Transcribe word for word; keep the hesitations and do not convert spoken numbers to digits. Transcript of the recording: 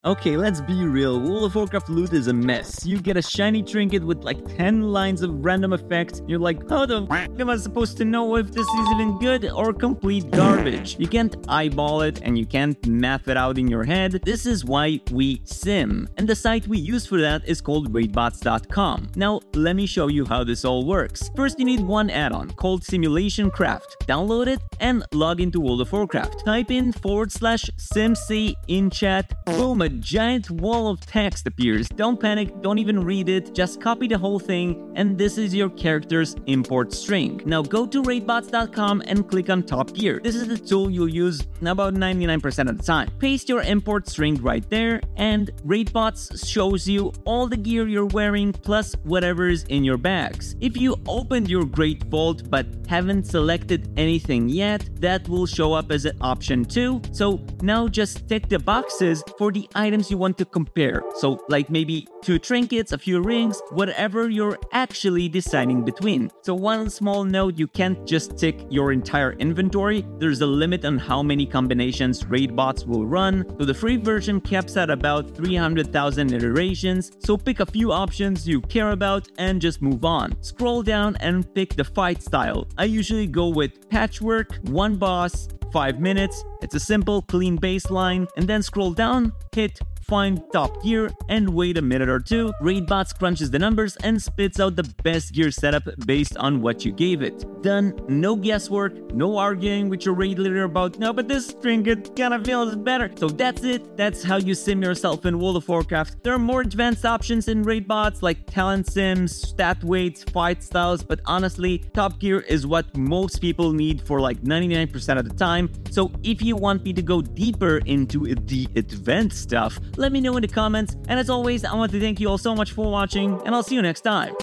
Okay, let's be real, World of Warcraft loot is a mess. You get a shiny trinket with like ten lines of random effects. You're like, how the f*** am I supposed to know if this is even good or complete garbage? You can't eyeball it and you can't math it out in your head. This is why we sim. And the site we use for that is called raid bots dot com. Now, let me show you how this all works. First, you need one add-on called Simulation Craft. Download it and log into World of Warcraft. Type in forward slash simc in chat. Boom, a giant wall of text appears. Don't panic, don't even read it, just copy the whole thing, and this is your character's import string. Now go to raid bots dot com and click on Top Gear. This is the tool you'll use about ninety-nine percent of the time. Paste your import string right there, and Raidbots shows you all the gear you're wearing plus whatever's in your bags. If you opened your Great Vault but haven't selected anything yet, that will show up as an option too. So now just tick the boxes for the items you want to compare. So like maybe two trinkets, a few rings, whatever you're actually deciding between. So one small note, you can't just tick your entire inventory. There's a limit on how many combinations Raidbots will run. So the free version caps at about three hundred thousand iterations. So pick a few options you care about and just move on. Scroll down and pick the fight style. I usually go with patchwork, one boss, five minutes. It's a simple, clean baseline, and then scroll down, hit find top gear, and wait a minute or two. Raidbots crunches the numbers and spits out the best gear setup based on what you gave it. Done, no guesswork, no arguing with your raid leader about, no, but this trinket kinda feels better. So that's it, that's how you sim yourself in World of Warcraft. There are more advanced options in Raidbots like talent sims, stat weights, fight styles, but honestly, top gear is what most people need for like ninety-nine percent of the time. So if you want me to go deeper into the advanced stuff, let me know in the comments. And as always, I want to thank you all so much for watching, and I'll see you next time.